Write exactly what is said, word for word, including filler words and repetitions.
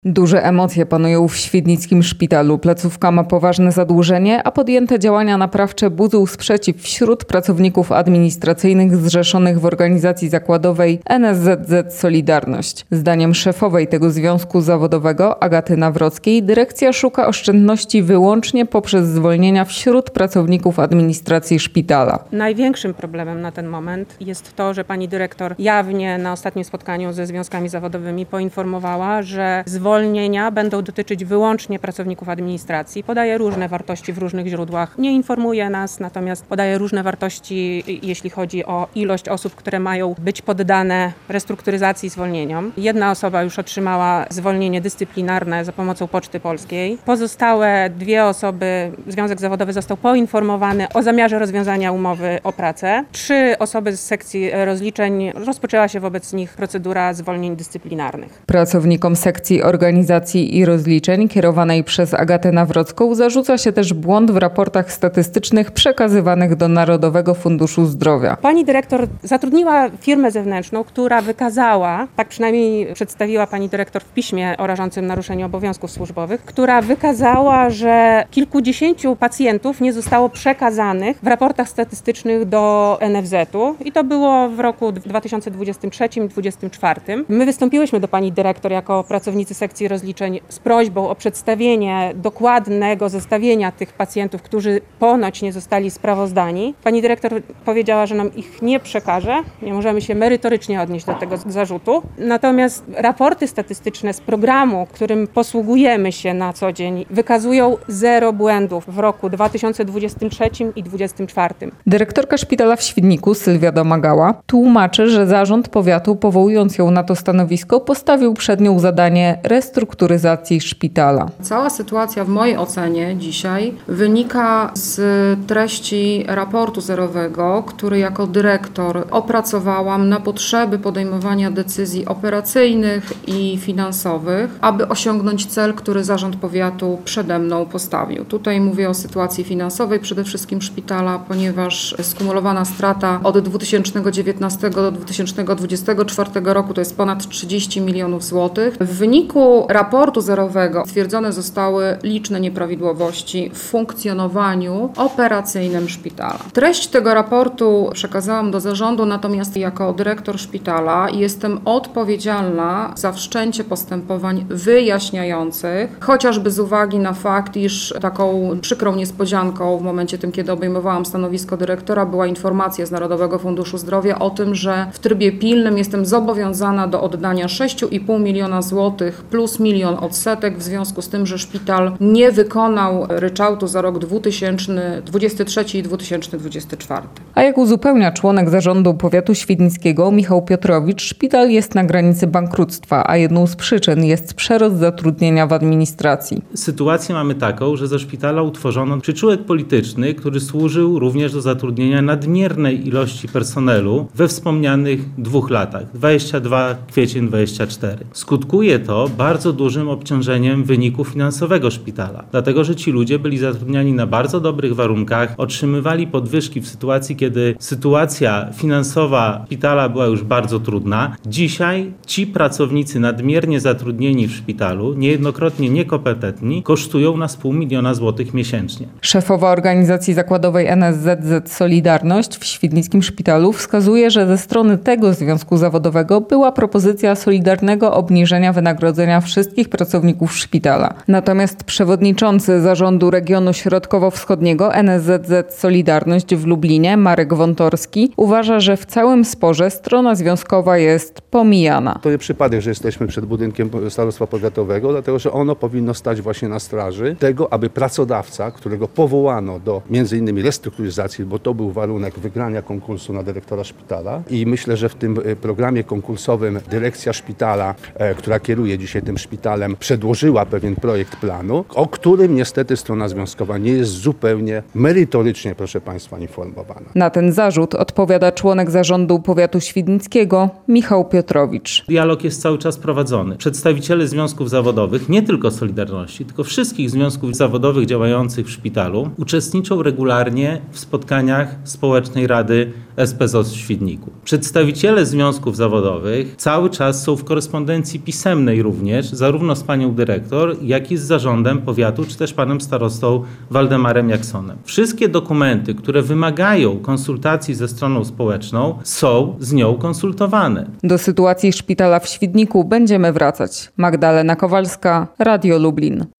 Duże emocje panują w świdnickim szpitalu. Placówka ma poważne zadłużenie, a podjęte działania naprawcze budzą sprzeciw wśród pracowników administracyjnych zrzeszonych w organizacji zakładowej N S Z Z Solidarność. Zdaniem szefowej tego związku zawodowego, Agaty Nawrockiej, dyrekcja szuka oszczędności wyłącznie poprzez zwolnienia wśród pracowników administracji szpitala. Największym problemem na ten moment jest to, że pani dyrektor jawnie na ostatnim spotkaniu ze związkami zawodowymi poinformowała, że zwolnienia Zwolnienia będą dotyczyć wyłącznie pracowników administracji. Podaje różne wartości w różnych źródłach. Nie informuje nas, natomiast podaje różne wartości, jeśli chodzi o ilość osób, które mają być poddane restrukturyzacji i zwolnieniom. Jedna osoba już otrzymała zwolnienie dyscyplinarne za pomocą Poczty Polskiej. Pozostałe dwie osoby, Związek Zawodowy został poinformowany o zamiarze rozwiązania umowy o pracę. Trzy osoby z sekcji rozliczeń, rozpoczęła się wobec nich procedura zwolnień dyscyplinarnych. Pracownikom sekcji organizacji i rozliczeń kierowanej przez Agatę Nawrocką zarzuca się też błąd w raportach statystycznych przekazywanych do Narodowego Funduszu Zdrowia. Pani dyrektor zatrudniła firmę zewnętrzną, która wykazała, tak przynajmniej przedstawiła pani dyrektor w piśmie o rażącym naruszeniu obowiązków służbowych, która wykazała, że kilkudziesięciu pacjentów nie zostało przekazanych w raportach statystycznych do N F Z u i to było w roku dwa tysiące dwudziestym trzecim i dwa tysiące dwudziestym czwartym. My wystąpiłyśmy do pani dyrektor jako pracownicy sekcji rozliczeń z prośbą o przedstawienie dokładnego zestawienia tych pacjentów, którzy ponoć nie zostali sprawozdani. Pani dyrektor powiedziała, że nam ich nie przekaże. Nie możemy się merytorycznie odnieść do tego zarzutu. Natomiast raporty statystyczne z programu, którym posługujemy się na co dzień, wykazują zero błędów w roku dwa tysiące dwudziestym trzecim i dwa tysiące dwudziestym czwartym. Dyrektorka szpitala w Świdniku, Sylwia Domagała, tłumaczy, że zarząd powiatu, powołując ją na to stanowisko, postawił przed nią zadanie restrukturyzacji szpitala. Cała sytuacja w mojej ocenie dzisiaj wynika z treści raportu zerowego, który jako dyrektor opracowałam na potrzeby podejmowania decyzji operacyjnych i finansowych, aby osiągnąć cel, który zarząd powiatu przede mną postawił. Tutaj mówię o sytuacji finansowej przede wszystkim szpitala, ponieważ skumulowana strata od dwa tysiące dziewiętnastego do dwa tysiące dwudziestego czwartego roku to jest ponad trzydzieści milionów złotych. W wyniku raportu zerowego stwierdzone zostały liczne nieprawidłowości w funkcjonowaniu operacyjnym szpitala. Treść tego raportu przekazałam do zarządu, natomiast jako dyrektor szpitala jestem odpowiedzialna za wszczęcie postępowań wyjaśniających, chociażby z uwagi na fakt, iż taką przykrą niespodzianką w momencie tym, kiedy obejmowałam stanowisko dyrektora, była informacja z Narodowego Funduszu Zdrowia o tym, że w trybie pilnym jestem zobowiązana do oddania sześć i pół miliona złotych plus milion odsetek w związku z tym, że szpital nie wykonał ryczałtu za rok dwa tysiące dwudziesty trzeci i dwa tysiące dwudziesty czwarty. A jak uzupełnia członek zarządu powiatu świdnickiego Michał Piotrowicz, szpital jest na granicy bankructwa, a jedną z przyczyn jest przerost zatrudnienia w administracji. Sytuację mamy taką, że ze szpitala utworzono przyczółek polityczny, który służył również do zatrudnienia nadmiernej ilości personelu we wspomnianych dwóch latach, dwudziesty drugi kwiecień dwudziesty czwarty. Skutkuje to bardzo dużym obciążeniem wyniku finansowego szpitala, dlatego że ci ludzie byli zatrudniani na bardzo dobrych warunkach, otrzymywali podwyżki w sytuacji, kiedy sytuacja finansowa szpitala była już bardzo trudna. Dzisiaj ci pracownicy nadmiernie zatrudnieni w szpitalu, niejednokrotnie niekompetentni, kosztują nas pół miliona złotych miesięcznie. Szefowa organizacji zakładowej N S Z Z Solidarność w świdnickim szpitalu wskazuje, że ze strony tego związku zawodowego była propozycja solidarnego obniżenia wynagrodzenia wszystkich pracowników szpitala. Natomiast przewodniczący zarządu regionu środkowo-wschodniego N S Z Z Solidarność w Lublinie, Marek Wątorski, uważa, że w całym sporze strona związkowa jest pomijana. To nie przypadek, że jesteśmy przed budynkiem starostwa powiatowego, dlatego że ono powinno stać właśnie na straży tego, aby pracodawca, którego powołano do między innymi restrukturyzacji, bo to był warunek wygrania konkursu na dyrektora szpitala i myślę, że w tym programie konkursowym dyrekcja szpitala, e, która kieruje dzisiaj tym szpitalem, przedłożyła pewien projekt planu, o którym niestety strona związkowa nie jest zupełnie merytorycznie, proszę Państwa, informowana. Na ten zarzut odpowiada członek zarządu powiatu świdnickiego Michał Piotrowicz. Dialog jest cały czas prowadzony. Przedstawiciele związków zawodowych, nie tylko Solidarności, tylko wszystkich związków zawodowych działających w szpitalu, uczestniczą regularnie w spotkaniach Społecznej Rady S P Z O Z w Świdniku. Przedstawiciele związków zawodowych cały czas są w korespondencji pisemnej również również zarówno z panią dyrektor, jak i z zarządem powiatu, czy też panem starostą Waldemarem Jaksonem. Wszystkie dokumenty, które wymagają konsultacji ze stroną społeczną, są z nią konsultowane. Do sytuacji szpitala w Świdniku będziemy wracać. Magdalena Kowalska, Radio Lublin.